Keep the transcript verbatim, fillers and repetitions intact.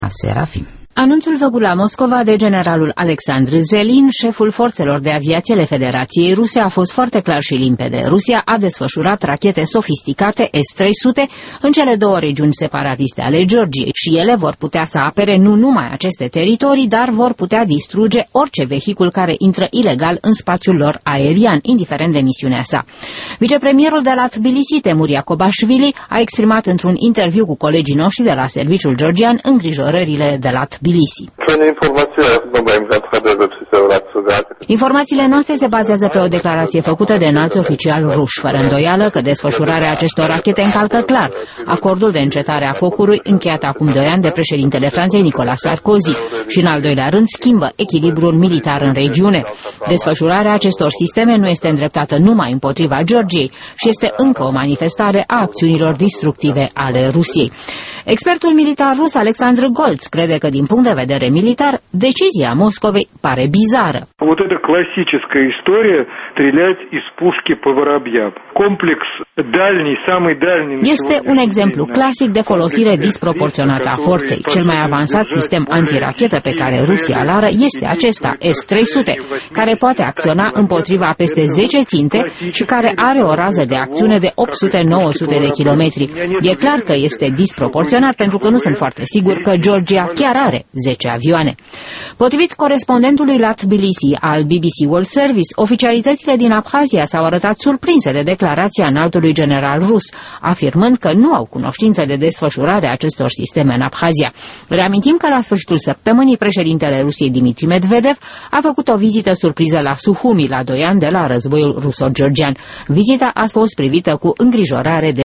Serafim. Anunțul făcut la Moscova de generalul Alexandr Zelin, șeful forțelor de aviație ale Federației Ruse, a fost foarte clar și limpede. Rusia a desfășurat rachete sofisticate S trei sute în cele două regiuni separatiste ale Georgiei și ele vor putea să apere nu numai aceste teritorii, dar vor putea distruge orice vehicul care intră ilegal în spațiul lor aerian, indiferent de misiunea sa. Vicepremierul de la Tbilisi, Temur Jakobașvili, a exprimat într-un interviu cu colegii noștri de la serviciul georgian îngrijorările de la Tbilisi. Informațiile noastre se bazează pe o declarație făcută de înalți oficiali ruși, fără îndoială că desfășurarea acestor rachete încalcă clar acordul de încetare a focului încheiat acum doi ani de președintele Franței Nicolas Sarkozy și, în al doilea rând, schimbă echilibrul militar în regiune. Desfășurarea acestor sisteme nu este îndreptată numai împotriva Georgiei și este încă o manifestare a acțiunilor destructive ale Rusiei. Expertul militar rus Alexandr Golț crede că, din punct de vedere militar, decizia Moscovei pare bizară. Вот это классическая история стрелять из пушки по воробьям. Комплекс дальний, самый дальний. Este un exemplu clasic de folosire disproporționată a forței. Cel mai avansat sistem antirachetă pe care Rusia îl are este acesta, S trei sute, care poate acționa împotriva peste zece ținte și care are o rază de acțiune de opt sute - nouă sute de kilometri. E clar că este disproporționat pentru că nu sunt foarte sigur că Georgia chiar are zece avioane. Potrivit corespondentului la Tbilisi al B B C World Service, oficialitățile din Abhazia s-au arătat surprinse de declarația înaltului general rus, afirmând că nu au cunoștință de desfășurarea acestor sisteme în Abhazia. Reamintim că la sfârșitul săptămânii președintele Rusiei Dmitri Medvedev a făcut o vizită surpriză la Suhumi la doi ani de la războiul ruso-georgian. Vizita a fost privită cu îngrijorare de